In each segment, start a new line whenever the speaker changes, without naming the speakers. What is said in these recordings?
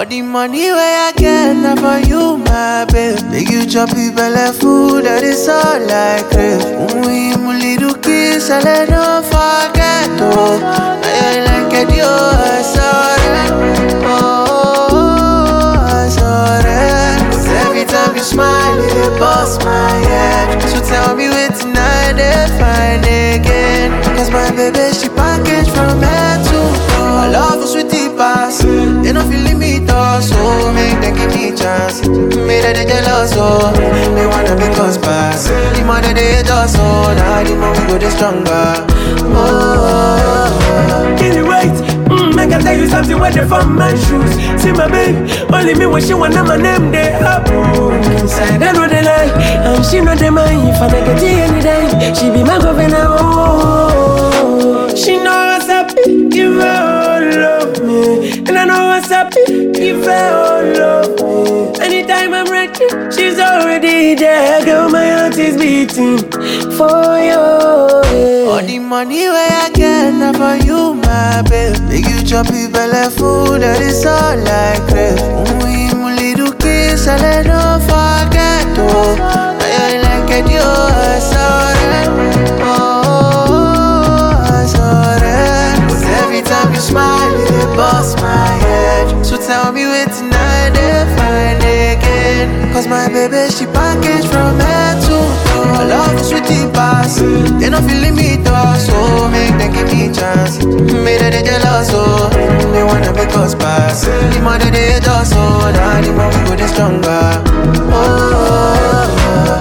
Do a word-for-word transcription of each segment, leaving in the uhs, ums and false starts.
the money where I get, not for you, my babe. Make you chop it, belly food, that is all I crave. We my little kiss, I let no forget, oh. I like it, yo, I saw it, oh, I saw it. Cause every time you smile, it bust my head. So tell me wait tonight, they find again. Cause my baby, she packaged from head to toe. I love you, sweetie pass. They don't feel me, though, so make them give me chance. Made that they jealous, so they wanna make us pass. The more that they hate us, so now the more we go, the stronger. Oh,
can you wait? Mm, I can tell you something where they from my shoes. See my babe, only me when she wanna my name, they up. Inside, I know they lie, and she know they mind. If I make a tea any day, she be my governor. Oh, she know what's up, give her all of me. And I know what's up, give her all of me. Anytime I'm ready, she's already there. Girl, my heart is beating for you.
All the money where I get, not for you, my babe. Make you chop it, belly food, that is all I crave. We my little kiss, I let no forget, oh. I like it, yo, I saw it, oh, I saw it. Cause every time you smile, it busts my head. So tell me wait tonight, they find again. Cause my baby, she packaged from head to toe. I love you, sweetie pass. They don't feel me, though, so make them give me chance. Made that they jealous, so they wanna make us pass. The more that they hate us, so now the more we go, the stronger. Oh,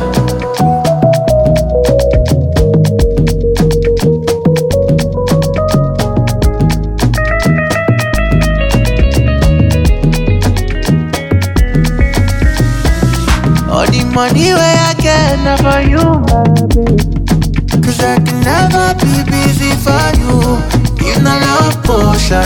all the money where I get, not for you, my babe. Cause I can never be busy for you. You know love potion,